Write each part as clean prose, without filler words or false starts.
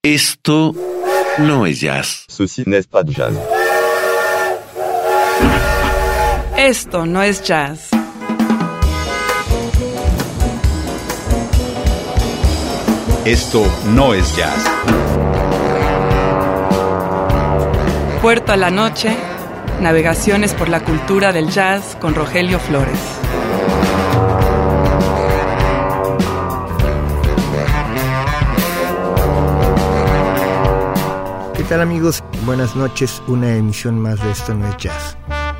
Esto no es jazz. Ceci n'est pas de jazz. Esto no es jazz. Esto no es jazz. Puerto a la noche, navegaciones por la cultura del jazz con Rogelio Flores. ¿Qué tal, amigos? Buenas noches, una emisión más de Esto no es jazz.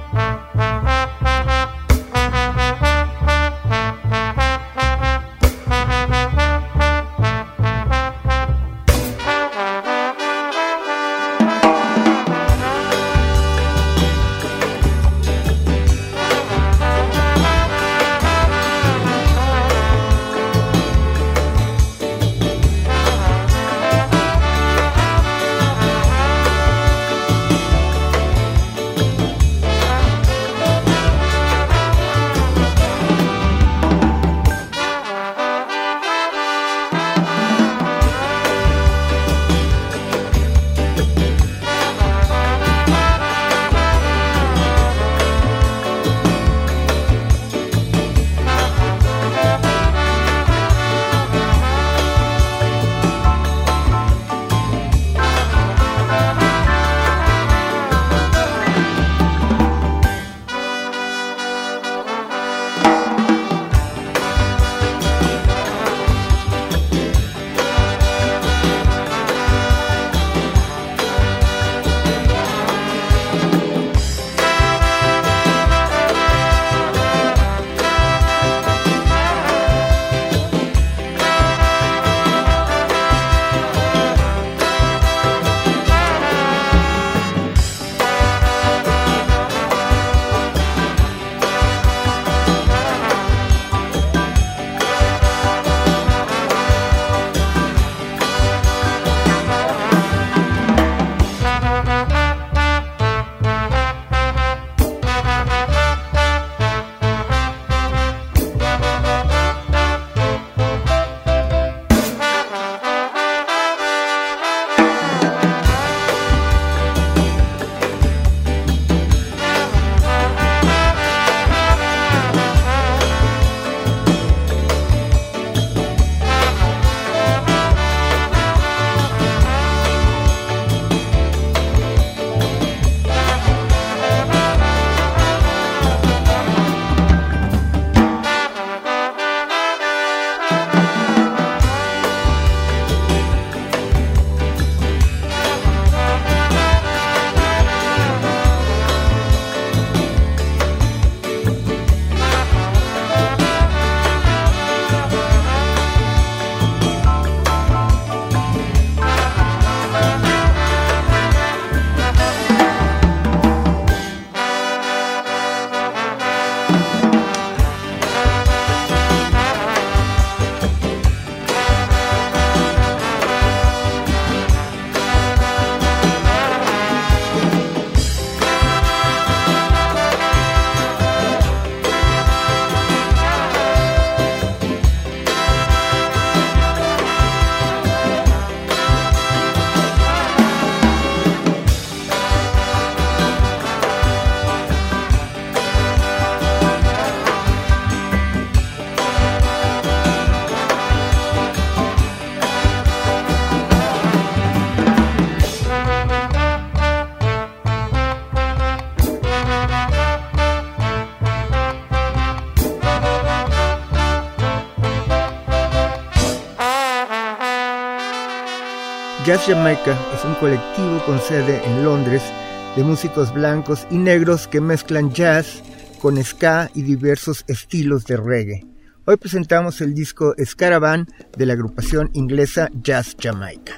Jazz Jamaica es un colectivo con sede en Londres de músicos blancos y negros que mezclan jazz con ska y diversos estilos de reggae. Hoy presentamos el disco Scaravan de la agrupación inglesa Jazz Jamaica.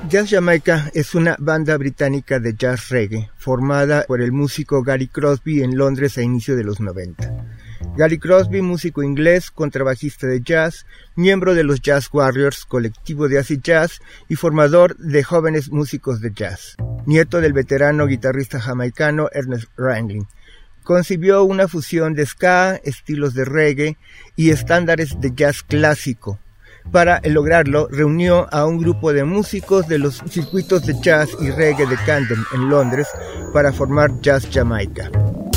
Jazz Jamaica es una banda británica de jazz reggae formada por el músico Gary Crosby en Londres a inicio de los 90. Gary Crosby, músico inglés, contrabajista de jazz, miembro de los Jazz Warriors, colectivo de acid jazz y formador de jóvenes músicos de jazz. Nieto del veterano guitarrista jamaicano Ernest Ranglin. Concibió una fusión de ska, estilos de reggae y estándares de jazz clásico. Para lograrlo, reunió a un grupo de músicos de los circuitos de jazz y reggae de Camden en Londres para formar Jazz Jamaica.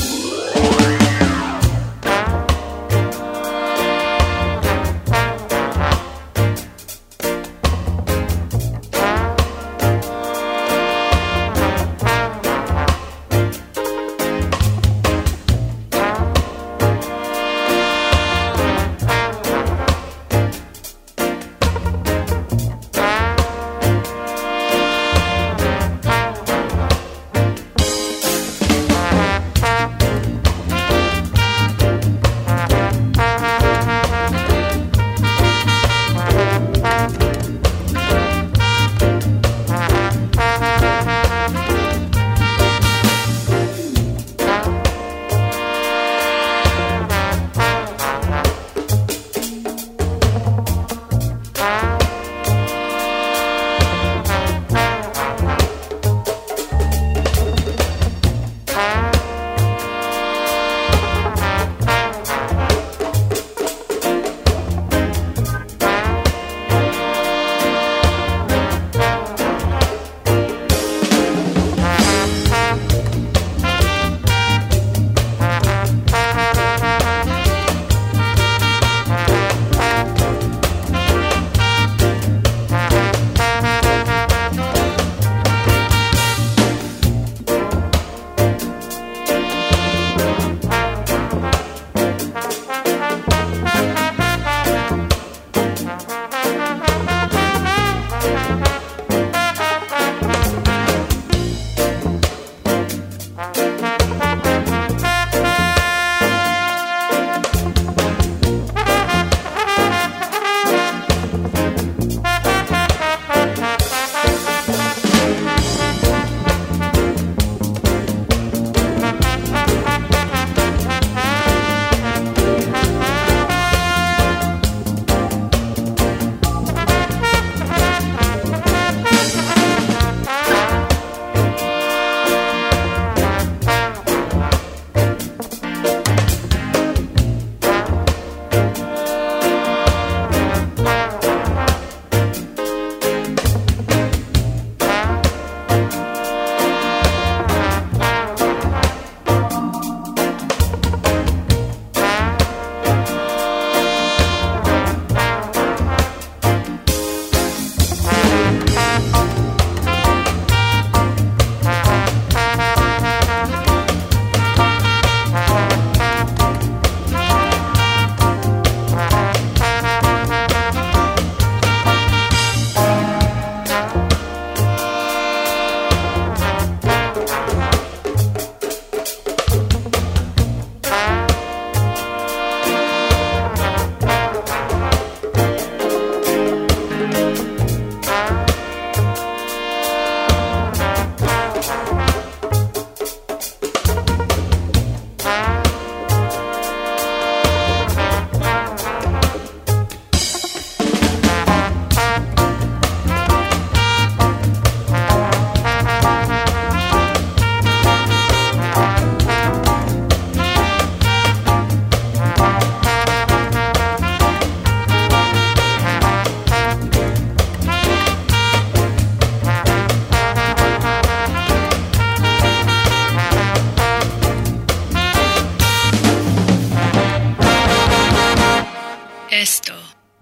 Esto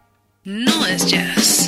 no es jazz.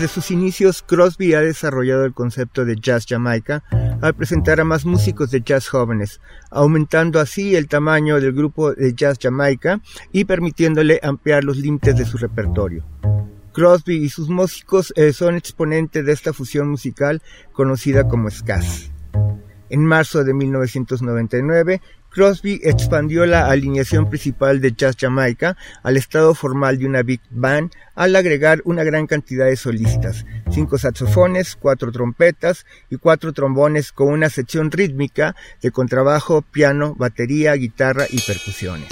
Desde sus inicios, Crosby ha desarrollado el concepto de Jazz Jamaica al presentar a más músicos de jazz jóvenes, aumentando así el tamaño del grupo de Jazz Jamaica y permitiéndole ampliar los límites de su repertorio. Crosby y sus músicos son exponentes de esta fusión musical conocida como ska. En marzo de 1999, Crosby expandió la alineación principal de Jazz Jamaica al estado formal de una big band al agregar una gran cantidad de solistas, 5 saxofones, 4 trompetas y 4 trombones con una sección rítmica de contrabajo, piano, batería, guitarra y percusiones.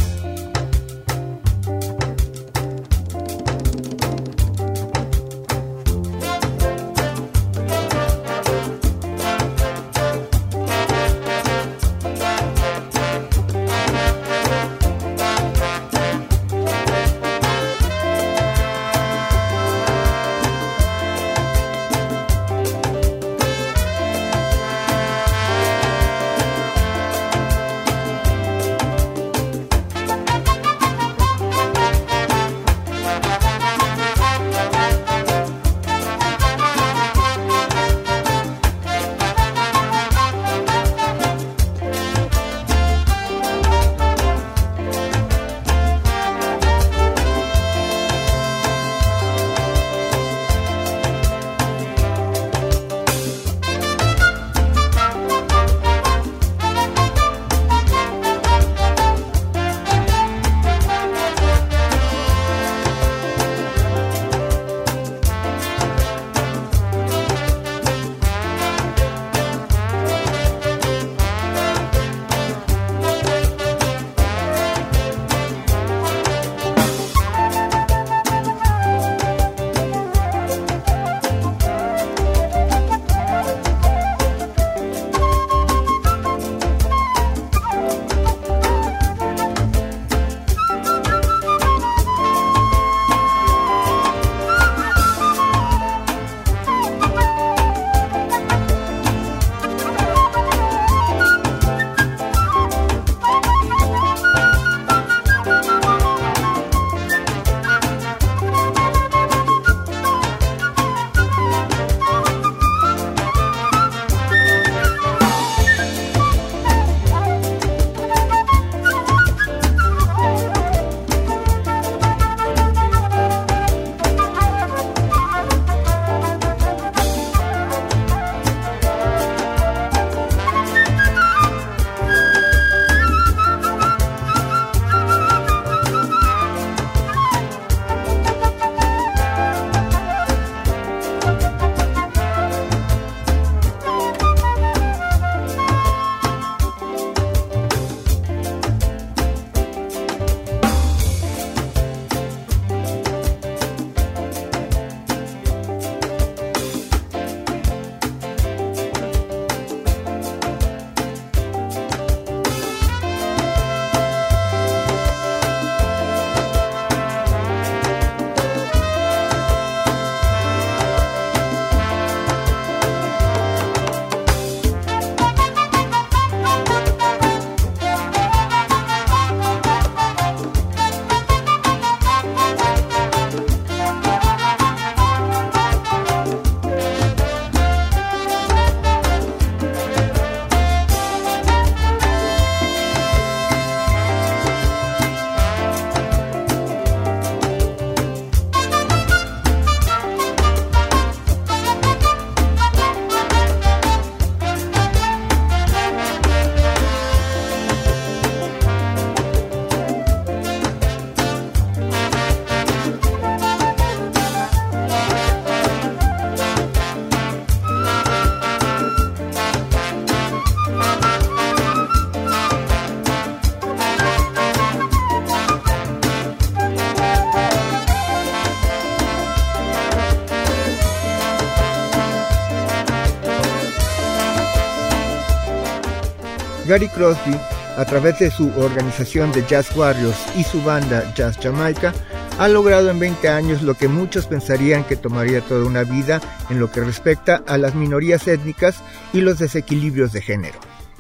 Gary Crosby, a través de su organización de Jazz Warriors y su banda Jazz Jamaica, ha logrado en 20 años lo que muchos pensarían que tomaría toda una vida en lo que respecta a las minorías étnicas y los desequilibrios de género.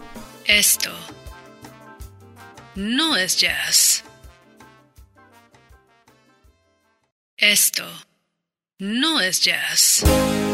Esto no es jazz. Esto no es jazz.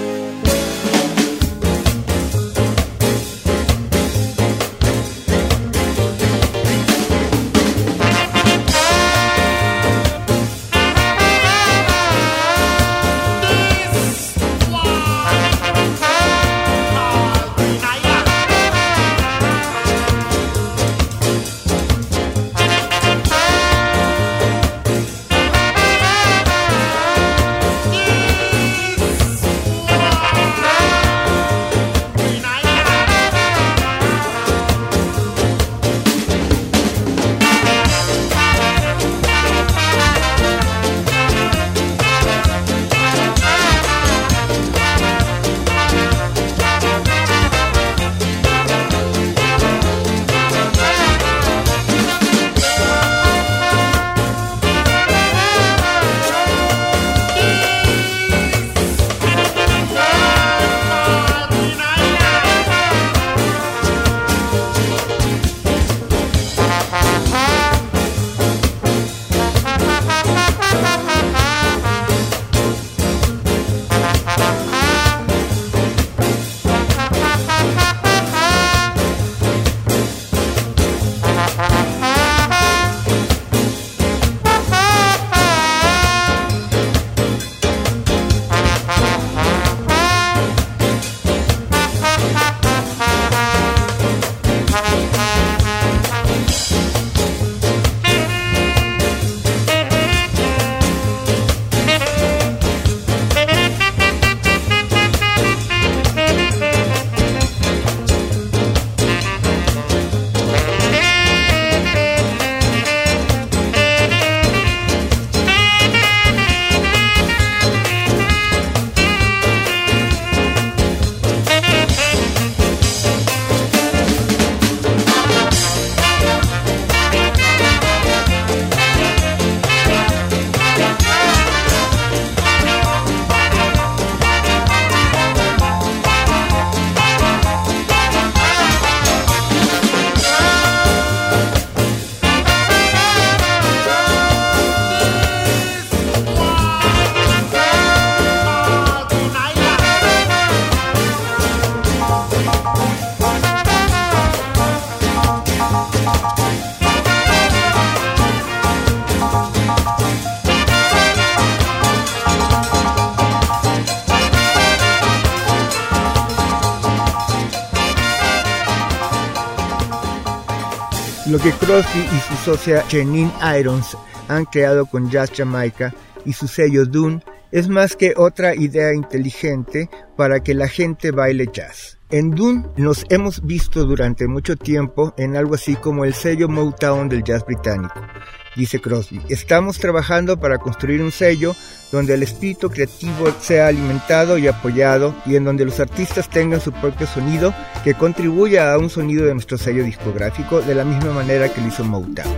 Lo que Crosby y su socia Janine Irons han creado con Jazz Jamaica y su sello Dune es más que otra idea inteligente para que la gente baile jazz. En Dune nos hemos visto durante mucho tiempo en algo así como el sello Motown del jazz británico. Dice Crosby, estamos trabajando para construir un sello donde el espíritu creativo sea alimentado y apoyado y en donde los artistas tengan su propio sonido que contribuya a un sonido de nuestro sello discográfico de la misma manera que lo hizo Motown.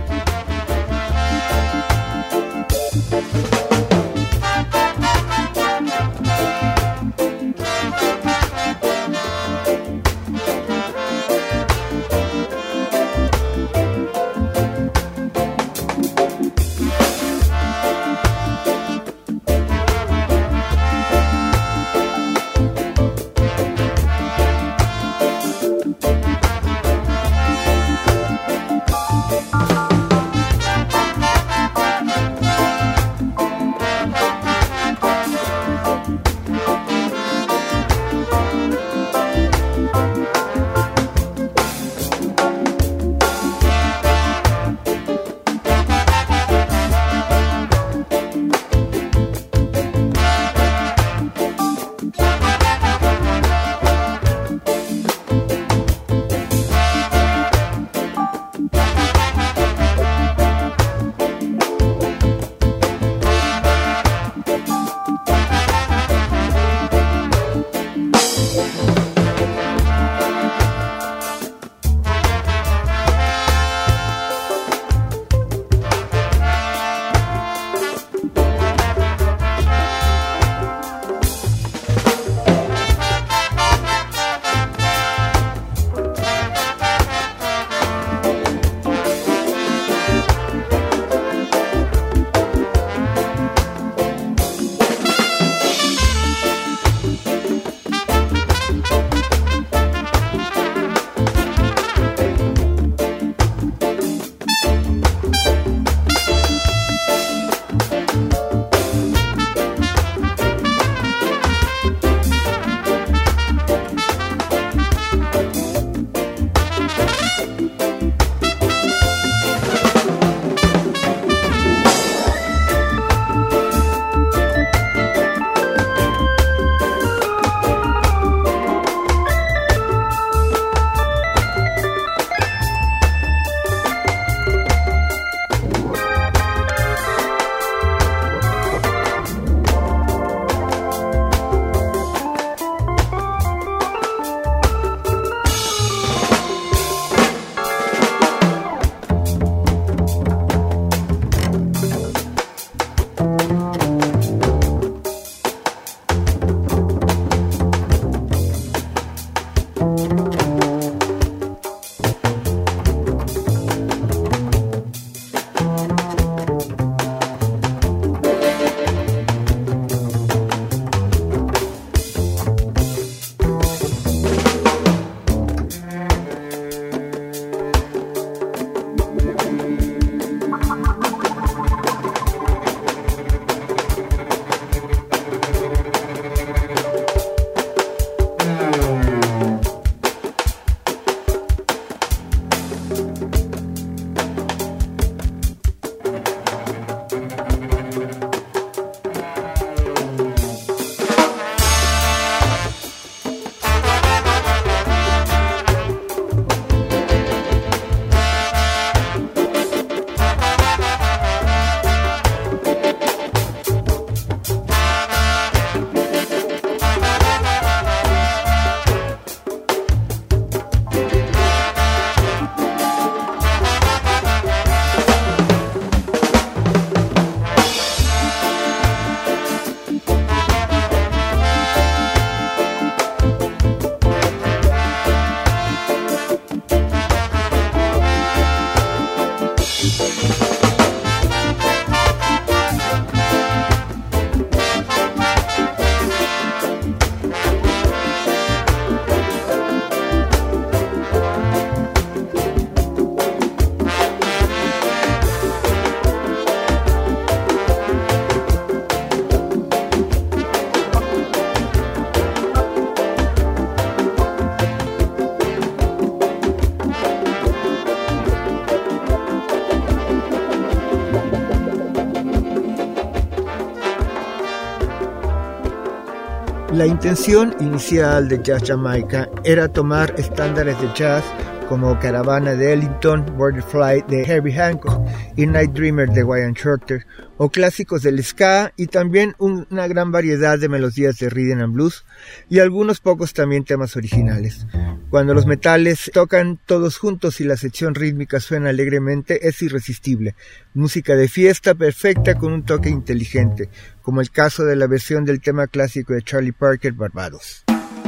La intención inicial de Jazz Jamaica era tomar estándares de jazz como Caravana de Ellington, Butterfly de Herbie Hancock y Night Dreamer de Wayne Shorter, o clásicos del ska y también una gran variedad de melodías de rhythm and blues y algunos pocos también temas originales. Cuando los metales tocan todos juntos y la sección rítmica suena alegremente, es irresistible. Música de fiesta perfecta con un toque inteligente, como el caso de la versión del tema clásico de Charlie Parker, Barbados.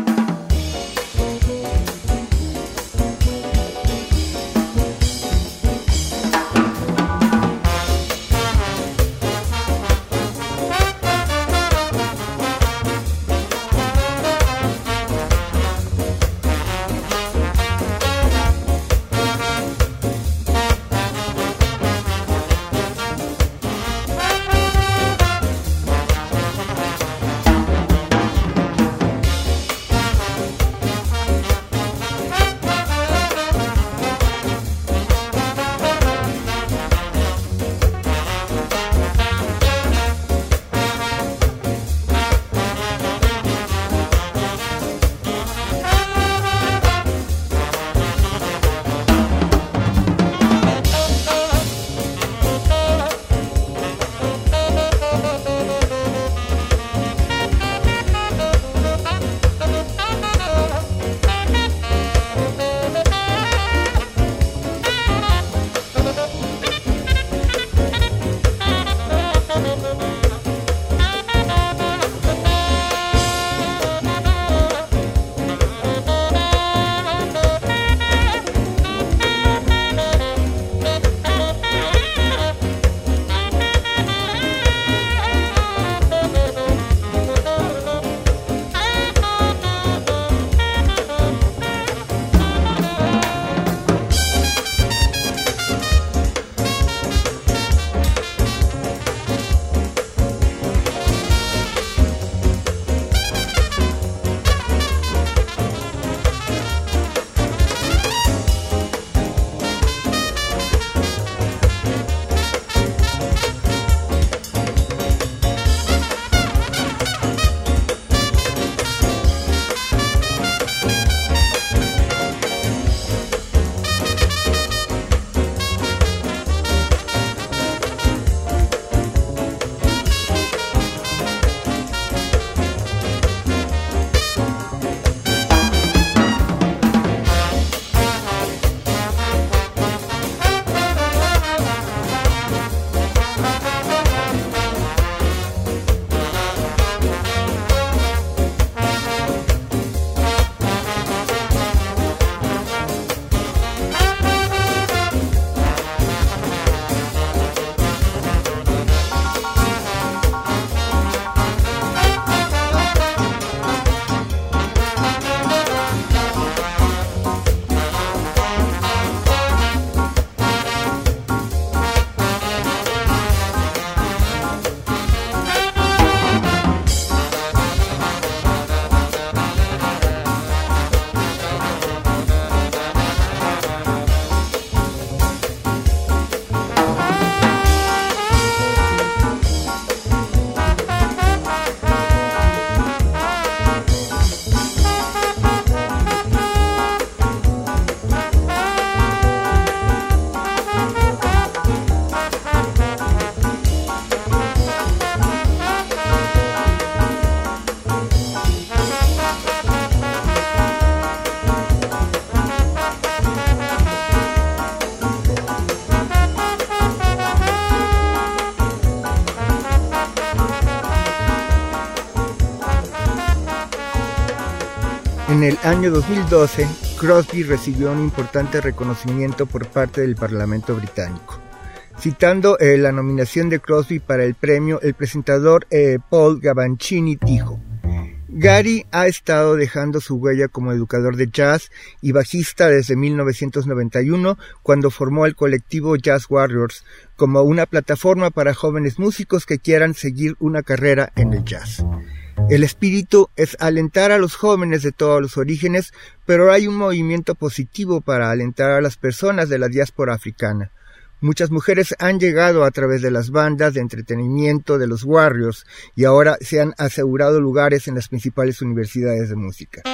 En el año 2012, Crosby recibió un importante reconocimiento por parte del Parlamento británico. Citando la nominación de Crosby para el premio, el presentador Paul Gavancini dijo: Gary ha estado dejando su huella como educador de jazz y bajista desde 1991, cuando formó el colectivo Jazz Warriors como una plataforma para jóvenes músicos que quieran seguir una carrera en el jazz. El espíritu es alentar a los jóvenes de todos los orígenes, pero hay un movimiento positivo para alentar a las personas de la diáspora africana. Muchas mujeres han llegado a través de las bandas de entretenimiento de los Warriors y ahora se han asegurado lugares en las principales universidades de música.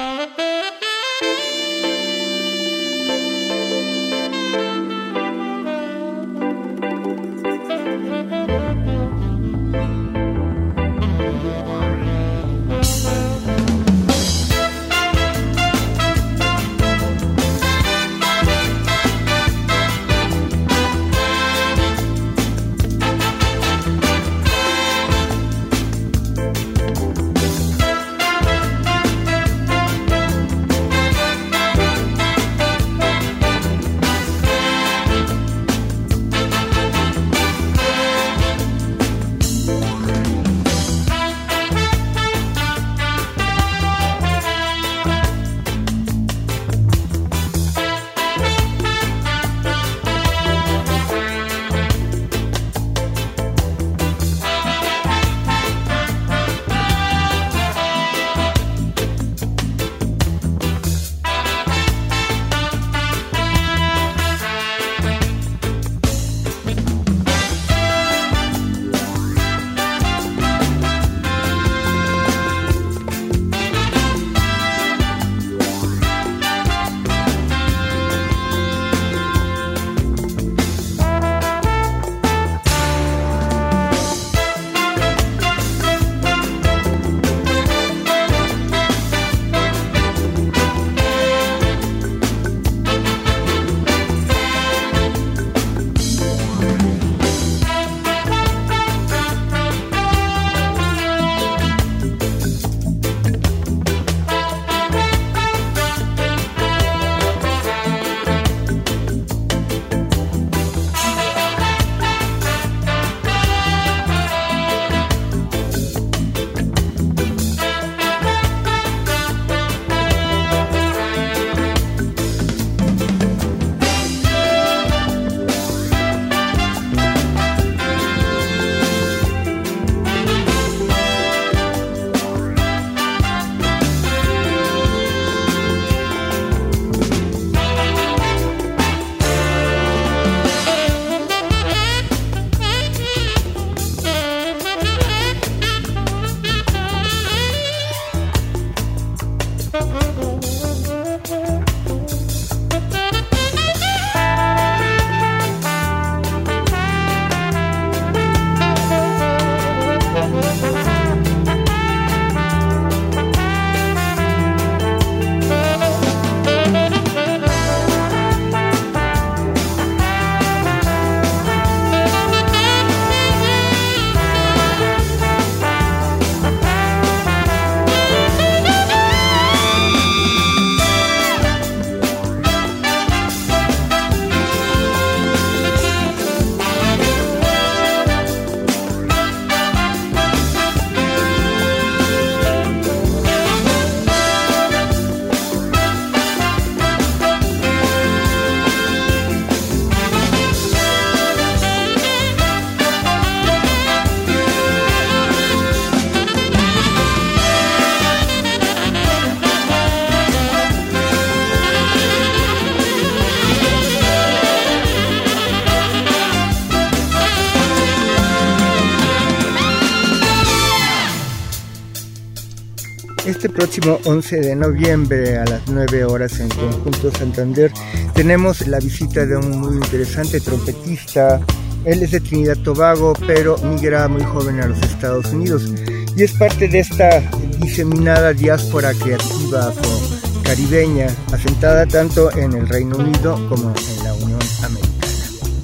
Este próximo 11 de noviembre a las 9 horas en Conjunto Santander tenemos la visita de un muy interesante trompetista. Él es de Trinidad y Tobago, pero migra muy joven a los Estados Unidos y es parte de esta diseminada diáspora creativa afro-caribeña, asentada tanto en el Reino Unido como en la Unión Americana.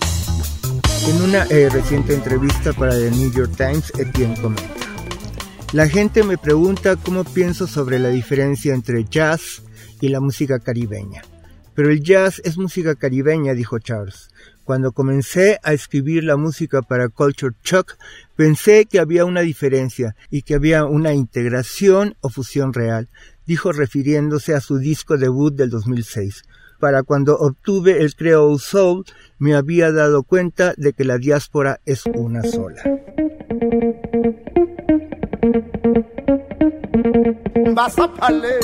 En una reciente entrevista para The New York Times, Etienne comenta: la gente me pregunta cómo pienso sobre la diferencia entre jazz y la música caribeña. Pero el jazz es música caribeña, dijo Charles. Cuando comencé a escribir la música para Culture Shock, pensé que había una diferencia y que había una integración o fusión real, dijo refiriéndose a su disco debut del 2006. Para cuando obtuve el Creole Soul, me había dado cuenta de que la diáspora es una sola. Vas a parler.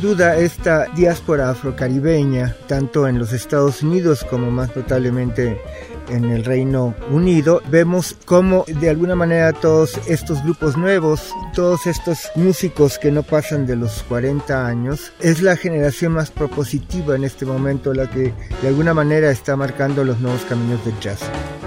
duda esta diáspora afrocaribeña, tanto en los Estados Unidos como más notablemente en el Reino Unido, vemos cómo de alguna manera todos estos grupos nuevos, todos estos músicos que no pasan de los 40 años, es la generación más propositiva en este momento la que de alguna manera está marcando los nuevos caminos del jazz.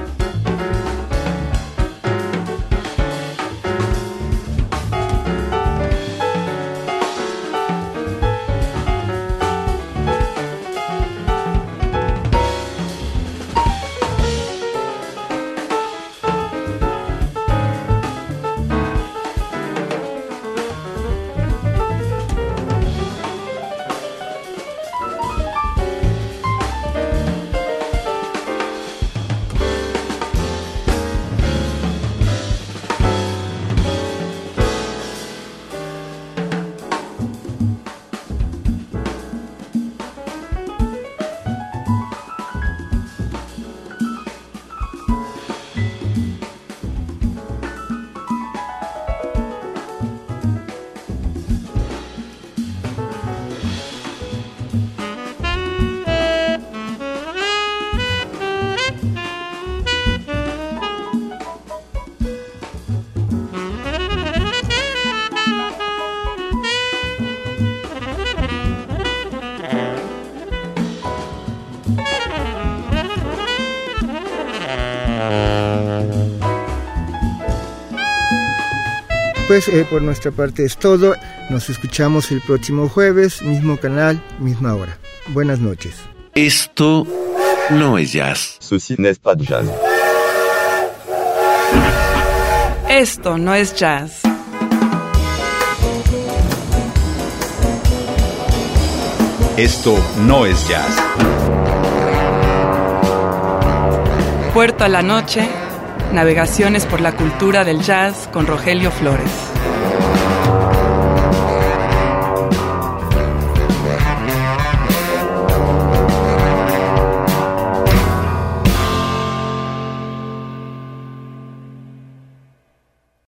Pues por nuestra parte es todo. Nos escuchamos el próximo jueves, mismo canal, misma hora. Buenas noches. Esto no es jazz. Ceci n'est pas jazz. Esto no es jazz. Esto no es jazz. Puerto a la noche, navegaciones por la cultura del jazz con Rogelio Flores.